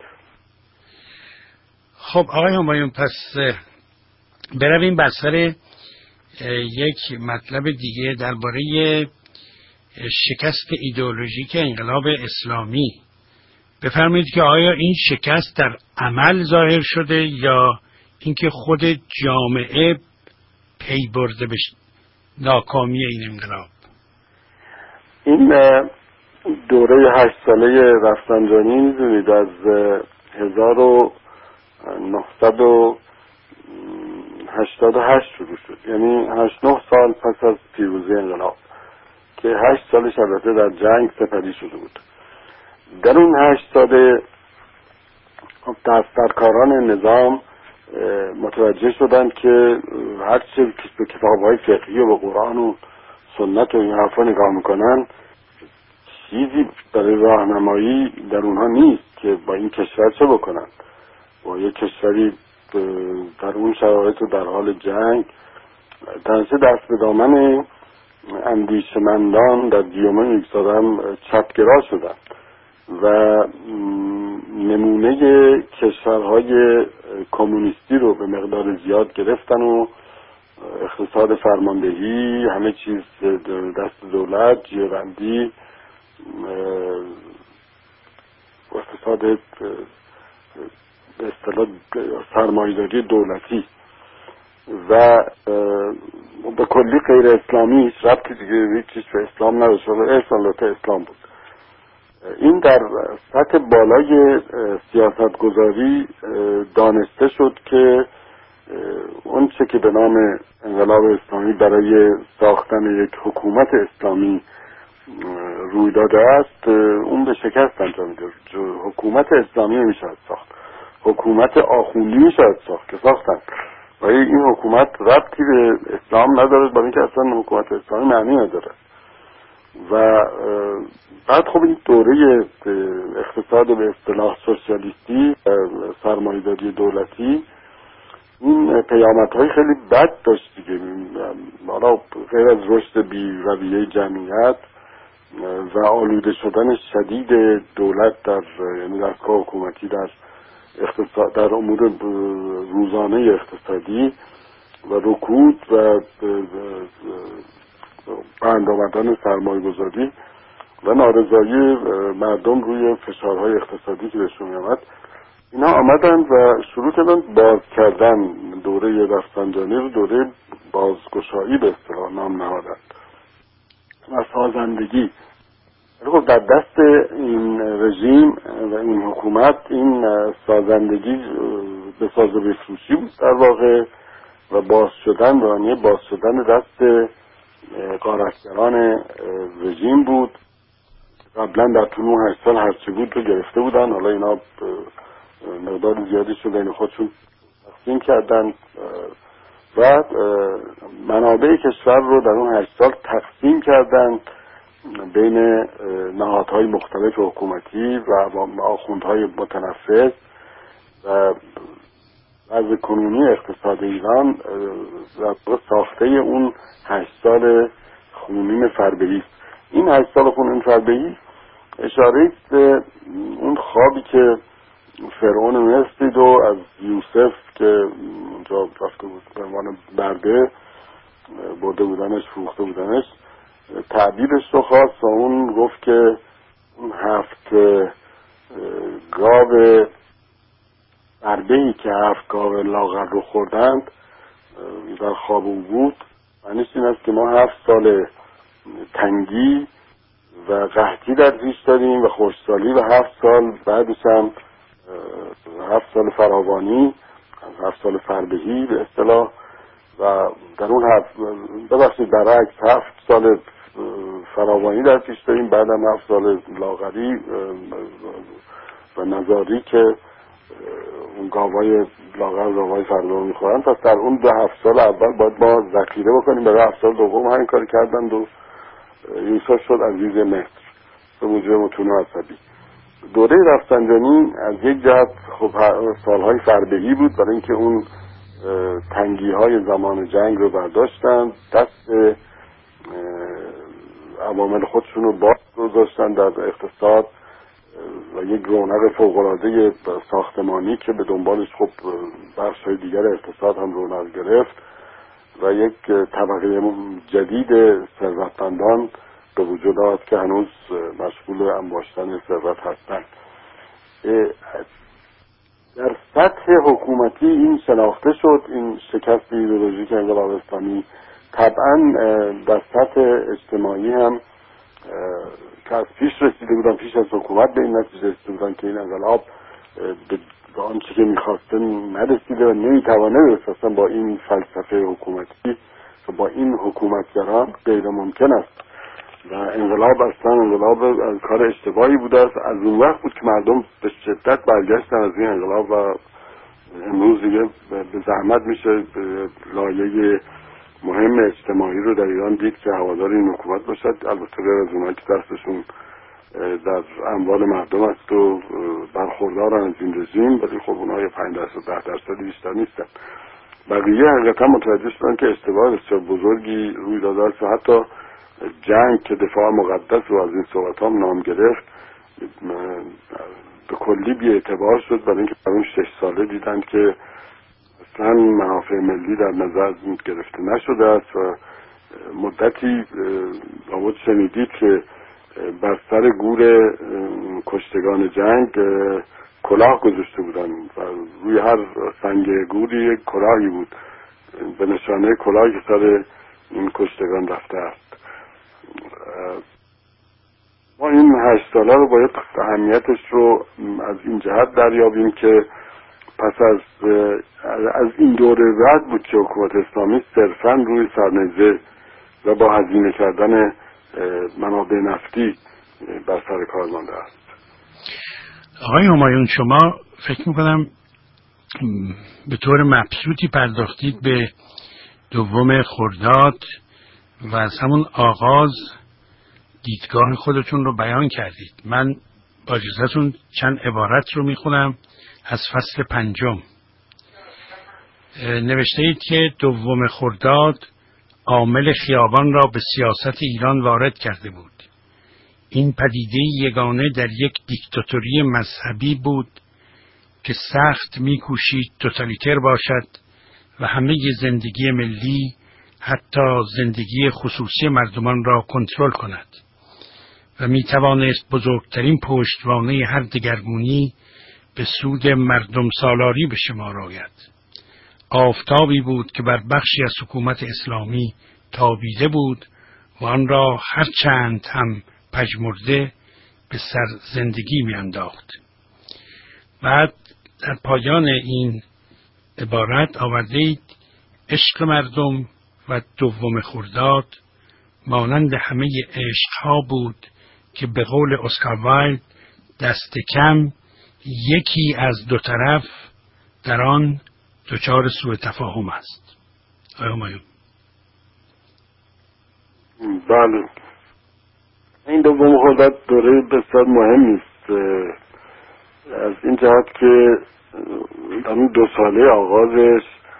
خب آقای همایون، پس برویم بر سر یک مطلب دیگه درباره شکست ایدئولوژیک انقلاب اسلامی. بفرمایید که آیا این شکست در عمل ظاهر شده یا اینکه خود جامعه پی برده به ناکامی این انقلاب؟ این دوره 8 ساله رفسنجانی میدونید از 1988 شروع شد، یعنی 8-9 سال پس از پیروزی انقلاب که 8 سالش البته در جنگ سپری شده بود. در اون 8 ساله دستکاران نظام متوجه شدند که هرچه به کتاب‌های فقهی و به قرآن و سنت و این حرفا نگاه میکنن، چیزی برای راهنمایی در اونها نیست که با این کشور چه بکنن. با یک کشوری در اون شرایط و در حال جنگ، درسته دست به دامن اندیشمندان در دیومه میگذارم چپگرا شدن و نمونه کشورهای کمونیستی رو به مقدار زیاد گرفتن و اقتصاد فرماندهی، همه چیز دست دولت، جیربندی، اقتصاد به اصطلاح سرمایه‌داری دولتی و به کلی غیر اسلامی، هیچ ربطی دیگه هیچ به اسلام نداشت، اصالت اسلام بود. این در سطح بالای سیاستگذاری دانسته شد که اون چه که به نام انقلاب اسلامی برای ساختن یک حکومت اسلامی روی داده است، اون به شکست انجام میده. حکومت اسلامی نمیشود ساخت، حکومت آخوندی میشود ساخت که ساختن، و این حکومت ربطی به اسلام نداره، برای اینکه اصلا حکومت اسلامی معنی نداره. و بعد خب این دوره اقتصاد به اصطلاح سوسیالیستی، سرمایه‌داری دولتی، این پیامدهای خیلی بد داشت دیگه. حالا غیر از رشد بی‌رویه جمعیت و آلوده شدن شدید دولت در یعنی دستگاه حکومتی در اقتصاد، در امور روزانه اقتصادی و رکود و بند آمدن سرمایه‌گذاری و نارضایی مردم روی فشارهای اقتصادی که بهشون می‌آمد، اینا آمدن و شروع کردن باز کردن دوره رفسنجانی رو دوره بازگشایی به اصطلاح نام نهادن و سازندگی. خب در دست این رژیم و این حکومت این سازندگی به ساز و بفروشی بود در واقع، و باز شدن دست غارتگران رژیم بود. قبلا در طول 8 سال هرچی بود رو گرفته بودن، حالا اینا مقدار زیادیش رو بین خودشون تقسیم کردن و منابع کشور رو در اون 8 سال تقسیم کردن بین نهادهای مختلف حکومتی و آخوندهای متنفذ و وضع کنونی اقتصاد ایران و ساخته اون 8 سال خونین فربهی. این 8 سال خونین فربهی اشاره است به اون خوابی که فرعون مصر دید و از یوسف که اونجا رفته بود به عنوان برده برده بودنش، فروخته بودنش، تعبیرش رو خواست و اون گفت که اون 7 گاو فربهی که 7 گاو لاغر رو خوردند در خواب او بود، معنیش این است که ما 7 سال تنگی و قحطی در پیش داریم و خشکسالی و 7 سال بعدش هم 7 سال فراوانی، 7 سال فربهی به اصطلاح، و در اون ببخشید برعکس 7 سال فراوانی در پیش داریم، بعدم 7 سال لاغری و نزاری که اون گاوای لاغر گاوای فربه میخورن. پس در اون 7 سال اول باید ما ذخیره بکنیم، برای 7 سال دوم همین کار کردند و یوسف شد عزیز مصر به موجب متون عصبی. دوره رفسنجانی از یک جهت خب سالهای فربهی بود، برای اینکه اون تنگی های زمان جنگ رو برداشتن، دست عوامل خودشون رو باز گذاشتن در اقتصاد و یک رونق فوق‌العاده ساختمانی که به دنبالش خب بخش‌های دیگر اقتصاد هم رونق گرفت و یک طبقه جدید ثروتمندان به وجود آمد که هنوز مشغول انباشتن ثروت هستند. در سطح حکومتی این شناخته شد، این شکست ایدئولوژیک انقلاب اسلامی. طبعا در سطح اجتماعی هم که از پیش رسیده بودن، پیش از حکومت به این نتیجه رسیده بودن که این انقلاب به آنچه که میخواسته نرسیده و نمیتوانه برسه با این فلسفه حکومتی و با این حکومتگران غیر ممکن است و انقلاب اصلا انقلاب کار اشتباهی بوده است. از اون وقت بود که مردم به شدت برگشتن از این انقلاب و امروز دیگه به زحمت میشه لایه مهم اجتماعی رو در ایران دید که هوادار این حکومت باشد، البته غیر از اونایی که دستشون در اموال مردم است و برخوردارن از این رژیم، ولی خب اونها 5% 10% بیشتر نیستن. بقیه حقیقتا متوجه شدن که اشتباه بسیار بزرگی روی داده است و حتی جنگ که دفاع مقدس رو از این صحبت هم نام گرفت به کلی بی اعتبار شد، برای اینکه در اون 6 ساله دیدند که اصلا منافع ملی در نظر گرفته نشده است و مدتی لابد شنیدید که بر سر گور کشتگان جنگ کلاه گذاشته بودن و روی هر سنگ گوری یک کلاهی بود به نشانه کلاهی که سر این کشتگان رفته است. ما این 8 ساله رو باید اهمیتش رو از این جهت دریابیم که پس از این دوره بعد بود که حکومت اسلامی صرفاً روی سرنیزه و با هزینه کردن منابع نفتی بر سر کار مانده است. آقای همایون، شما فکر میکنم به طور مبسوطی پرداختید به 2 خرداد و از همون آغاز دیدگاه خودتون رو بیان کردید. من با اجازهتون چند عبارت رو میخونم از فصل 5. نوشته اید که 2 خرداد عامل خیابان را به سیاست ایران وارد کرده بود. این پدیده یگانه در یک دیکتاتوری مذهبی بود که سخت میکوشید توتالیتر باشد و همه زندگی ملی حتی زندگی خصوصی مردمان را کنترل کند و میتوانست بزرگترین پشتوانه هر دگرگونی به سود مردم سالاری به شمار آید. آفتابی بود که بر بخشی از حکومت اسلامی تابیده بود و آن را هر چند هم پژمرده به سر زندگی میانداخت. بعد در پایان این عبارت آورده اید عشق مردم و 2 خرداد مانند همه عشقها بود که به قول اسکار وایلد دست کم یکی از دو طرف در آن دچار سوء تفاهم است. آیا همایون؟ بله، این دوم خرداد دوره بسیار مهمی است از این جهت که در این 2 ساله آغازش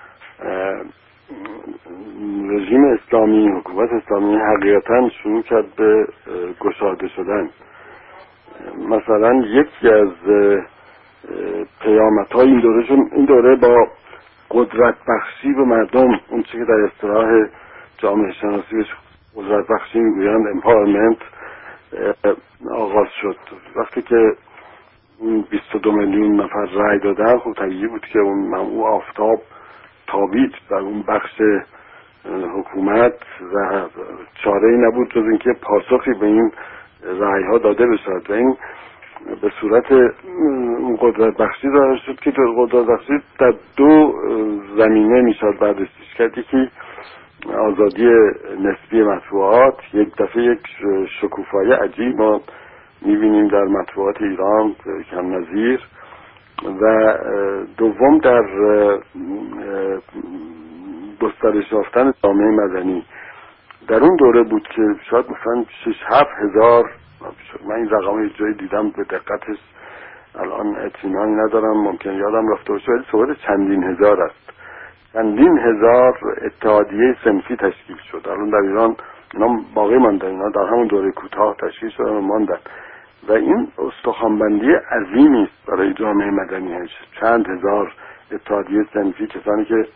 رژیم اسلامی، حکومت اسلامی حقیقتا شروع کرد به گشاده شدن. مثلا یکی از پیامدهای این دوره با قدرت بخشی به مردم، اون چیزی که در اصطلاح جامعه شناسی بهش قدرت بخشی میگویند، امپاورمنت، آغاز شد. وقتی که 22 میلیون نفر رای دادن، خب طبیعی بود که اون آفتاب تابید بر اون بخش حکومت و چاره‌ای نبود جز اینکه پاسخی به این رای ها داده بشد و این به صورت قدرت بخشی ظاهر شد که قدرت بخشی در 2 زمینه میشد بررسیش کرد. یکی آزادی نسبی مطبوعات، یک دفعه یک شکوفایی عجیب ما میبینیم در مطبوعات ایران کم نظیر، و دوم در گسترش یافتن جامعه مدنی. در اون دوره بود که شاید مثلا 6-7 هزار، من این رقم یه جایی دیدم به دقتش الان اطمینانی ندارم، ممکن یادم رفته باشه، ولی صحبت چندین هزار است، چندین هزار اتحادیه صنفی تشکیل شد. الان در ایران اینا باقی ماندن، اینا در همون دوره کوتاه تشکیل شدن و ماندن و این استخوان‌بندی عظیمی است برای جامعه مدنی. چند هزار اتحادیه صنفی، کسانی که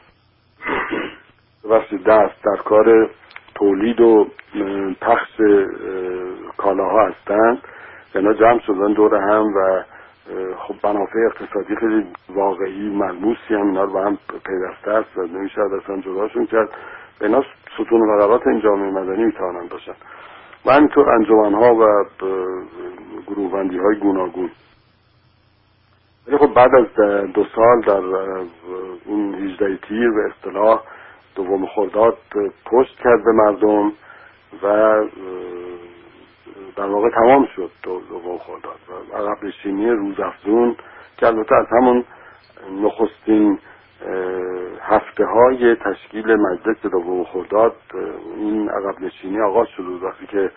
دست در کار تولید و پخش کالاها هستند، اینا جمع شدن دور هم و خب منافع اقتصادی خیلی واقعی ملموسی هم اینا رو به هم پیوسته است و نمیشه اصلا جداشون کرد. اینا ستون فقرات این جامعه مدنی میتوانند باشن و همینطور انجمن‌ها و گروه‌بندی‌های گوناگون. ولی خب بعد از 2 سال در اون 18 تیر به اصطلاح دوم خرداد پشت کرد به مردم و در واقع تمام شد دوم خرداد و عقب نشینی روزافزون که البته از همون نخستین هفته های تشکیل مجلس دوم خرداد این عقب نشینی آغاز شد. وقتی که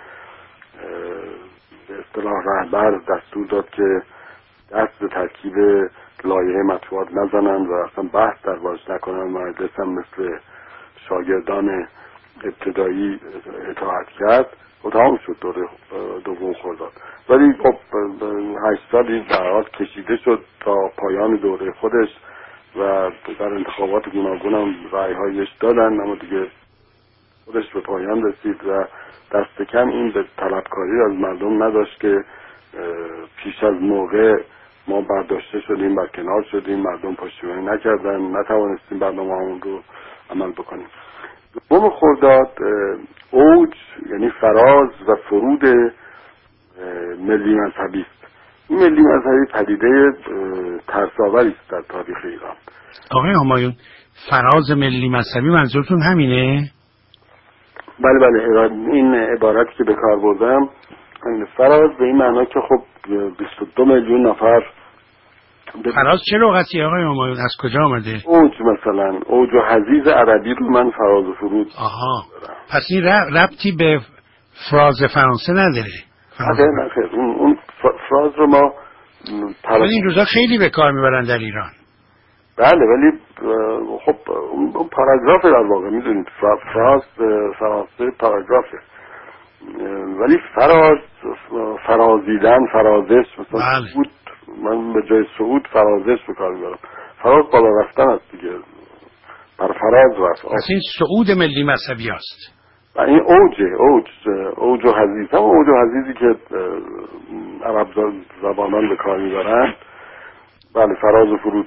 به اصطلاح رهبر دستور داد که دست به ترکیب لایحه مطبوعات نزنن و اصلا بحث دربارش نکنن، مجلس هم مثل شاگردان ابتدایی اطاعت کرد و تمام شد دوره دوم خرداد. ولی خب 8 سالی در حال کشیده شد تا پایان دوره خودش و در انتخابات گوناگون هم رأی‌هایش دادن، اما دیگه خودش به پایان رسید و دست کم این به طلبکاری از مردم نداشت که پیش از موقع ما برداشته شدیم، برکنار شدیم، مردم پشتیبانی نکردن، نتوانستیم برنامه‌مون رو عمل بکنیم. دوم خرداد اوج یعنی فراز و فرود ملی مذهبی است. این ملی مذهبی پدیده ترس‌آوری است در تاریخ ایران. آقای همایون، فراز ملی مذهبی منظورتون همینه؟ بله بله، این عبارتی که به کار بردم فراز به این معنا که خب 22 میلیون نفر. فراز چه لغتی آقای همایون؟ از کجا آمده؟ اوج مثلا، اوج و حضیض عربی رو من فراز و فرود. آها، پس این ربطی به فراز فرانسه نداره؟ نه خیر، اون فراز رو ما این روزا خیلی به کار میبرن در ایران. بله، ولی خب اون پاراگرافه در واقع، میدونید فراز فرانسه پاراگرافه، ولی فرازیدن، فرازش مثلا بله. صعود، من به جای صعود فرازش به کار میبرم. فراز بالا رفتن است دیگه، بر فراز رفت. پس این صعود ملی مذهبی است و این اوج و حضیض، هم اوج و حضیضی که عرب زبانان به کار میبرن. بله، فراز و فرود.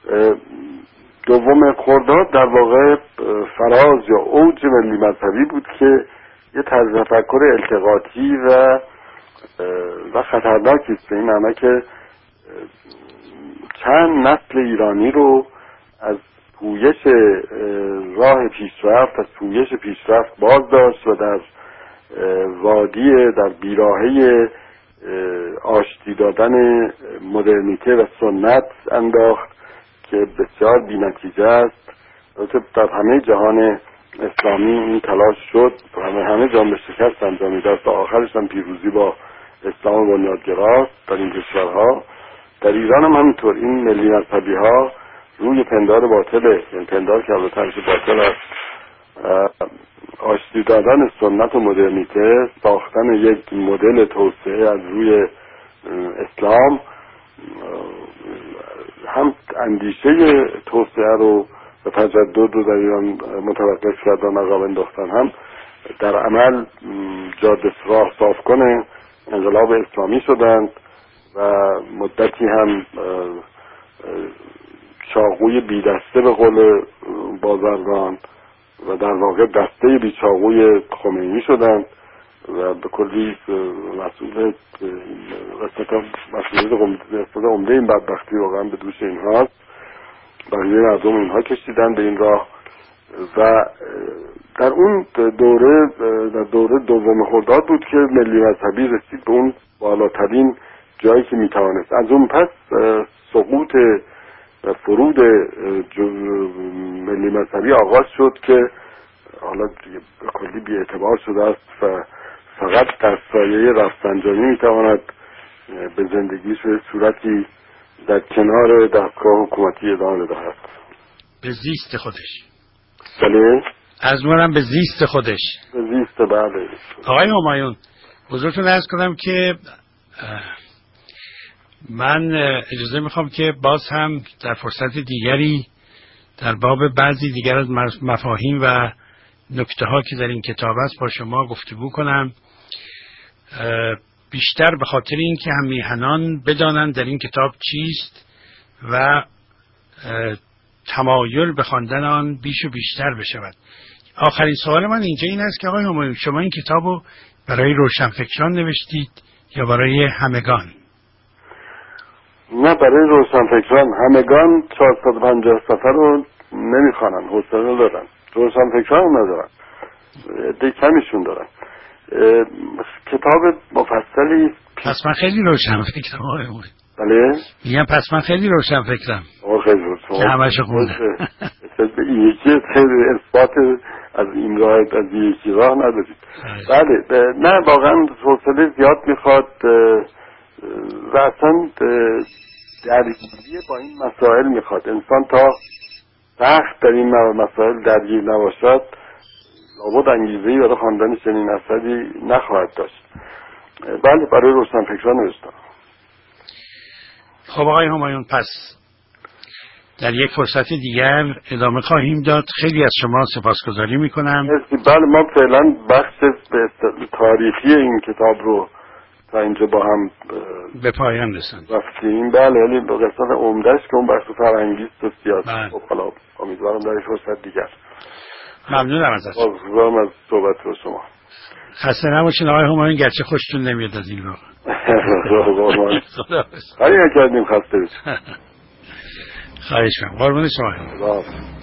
دوم خرداد در واقع فراز یا اوج ملی مذهبی بود که یه طرز تفکر التقاطی و خطرناکی است، به این معنی که چند نسل ایرانی رو از پویش راه پیشرفت، از پویش پیشرفت باز داشت و در وادی در بیراهه آشتی دادن مدرنیته و سنت انداخت که بسیار بی‌نتیجه است. در همه جهان اسلامی این تلاش شد، همه جان به شکست انجامید است و آخرش هم پیروزی با اسلام بنیادگراست در این کشورها. در ایران هم همینطور این ملی مذهبی ها روی پندار باطله، یعنی پندار که البته همیشه باطل است، آشتی دادن سنت و مدرنیته، ساختن یک مدل توسعه از روی اسلام، هم اندیشه توسعه رو و تجدد رو در ایران متوقف کردن، عقب انداختن، هم در عمل جاده راه صاف کنه انقلاب اسلامی شدند و مدتی هم چاقوی بی دسته به قول بازرگان و در واقع دسته بی چاقوی خمینی شدند و به کلی مسئولیت عمده این بدبختی واقعا به دوش اینهاست. بقیه مردم اینها کشیدن به این راه و در اون دوره دوم خرداد بود که ملی مذهبی رسید به اون بالاترین جایی که میتوانست. از اون پس سقوط و فرود ملی مذهبی آغاز شد که حالا به کلی بی اعتبار شده است و فقط در سایه رفسنجانی میتواند به زندگیش به صورتی در کنار دستگاه حکومتی ادامه دهد. به زیست خودش. بله؟ از منم به زیست خودش. به زیست بله. آقای همایون حضورتون عرض کنم که من اجازه میخوام که باز هم در فرصت دیگری در باب بعضی دیگر از مفاهیم و نکته ها که در این کتاب است با شما گفتگو کنم، بیشتر به خاطر این که هم میهنان بدانند در این کتاب چیست و تمایل به خواندن آن بیش و بیشتر بشود. آخرین سوال من اینجا این است که آقای همایون شما این کتاب رو برای روشنفکران نوشتید یا برای همگان؟ نه، برای روشنفکران. همگان 450 صفحه رو نمیخوانن، حوصله ندارن. روشنفکران ندارن، عده کمیشون دارن. کتاب مفصلی. پس من خیلی روشنفکرم آقای همایون. بله؟ میگم پس من خیلی روشنفکرم. خیلی روشن. همش خونده. یکی اثبات از این راه از یکی راه ندارید. بله، نه واقعا حوصله زیاد میخواد و اصلا درگیری با این مسائل میخواد. انسان تا سخت در این مسائل درگیر نباشد لابد انگیزه‌ای برای خواندن چنین اثری نخواهد داشت. بله، برای روشنفکران نوشتم. خب آقای همایون پس در یک فرصت دیگر ادامه خواهیم داد. خیلی از شما سپاسگزاری میکنم. بله، ما فعلا بخش تاریخی این کتاب رو تا اینجا با هم به پایان رساندیم. بله، ولی به قسمت عمده‌اش که اون بخش فرهنگی است و سیاسی. خب حالا امیدوارم در یک فرصت دیگر. ممنونم ازتون. ممنونم از صحبت رو شما. خسته نباشین آقای همایون، گرچه خوشتون نمیاد از این رو. خیلی نکردیم خسته بشید. خواهش می‌کنم. قربون شما.